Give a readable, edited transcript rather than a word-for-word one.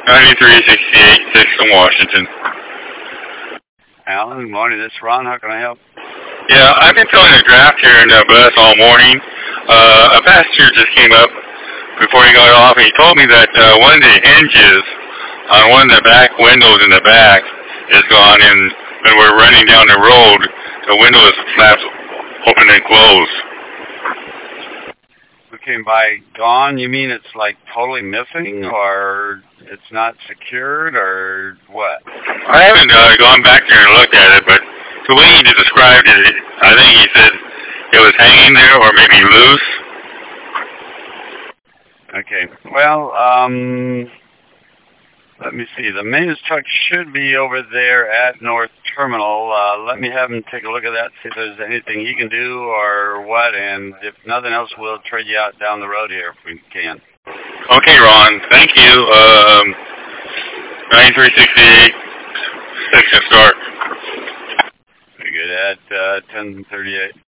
9368, 6th in Washington. Alan, good morning. This is Ron. How can I help? Yeah, I've been filling a draft here in the bus all morning. A passenger just came up before he got off, and he told me that one of the hinges on one of the back windows in the back is gone, and when we're running down the road, the window is flaps open and closed. Okay, by gone, you mean it's like totally missing, or it's not secured, or what? I haven't gone back there and looked at it, but the way he described it, I think he said it was hanging there or maybe loose. Okay, well, let me see. The maintenance truck should be over there at North Terminal. Let me have him take a look at that, see if there's anything he can do or what, and if nothing else, we'll trade you out down the road here if we can. Okay, Ron. Thank you. 9368, 6th start. Very good. At 10:38.